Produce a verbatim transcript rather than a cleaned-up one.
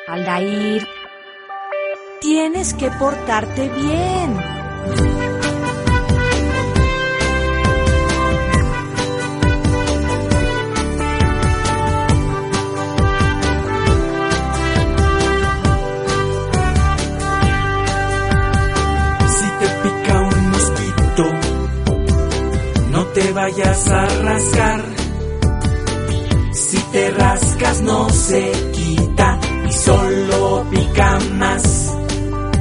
Aldair, tienes que portarte bien. Si te pica un mosquito, no te vayas a rascar. Si te rascas no se quita y solo pica más.